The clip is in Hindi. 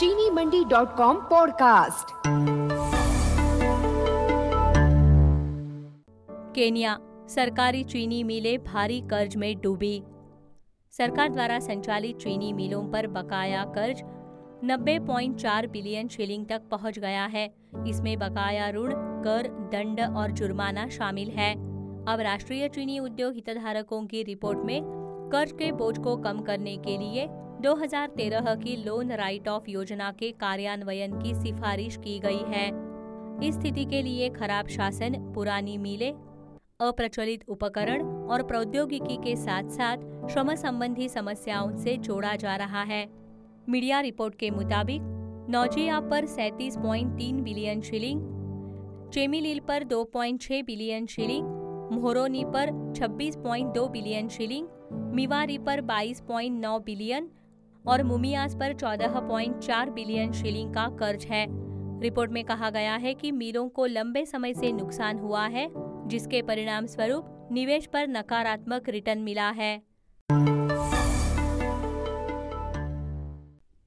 चीनीमंडी.com पॉडकास्ट। केन्या, सरकारी चीनी मिलें भारी कर्ज में डूबी। सरकार द्वारा संचालित चीनी मिलों पर बकाया कर्ज 90.4 बिलियन शिलिंग तक पहुंच गया है। इसमें बकाया ऋण, कर, दंड और जुर्माना शामिल है। अब राष्ट्रीय चीनी उद्योग हितधारकों की रिपोर्ट में कर्ज के बोझ को कम करने के लिए 2013 की लोन राइट ऑफ योजना के कार्यान्वयन की सिफारिश की गई है। इस स्थिति के लिए खराब शासन, पुरानी मिलें, अप्रचलित उपकरण और प्रौद्योगिकी के साथ साथ श्रम संबंधी समस्याओं से जोड़ा जा रहा है। मीडिया रिपोर्ट के मुताबिक नौजिया पर 37.3 बिलियन शिलिंग, चेमिलील पर 2.6 बिलियन शिलिंग, म्होरोनी पर 26.2 बिलियन शिलिंग, मिवारी पर 22.9 बिलियन और मुमियास पर 14.4 बिलियन शिलिंग का कर्ज है। रिपोर्ट में कहा गया है कि मिलों को लंबे समय से नुकसान हुआ है, जिसके परिणाम स्वरूप निवेश पर नकारात्मक रिटर्न मिला है।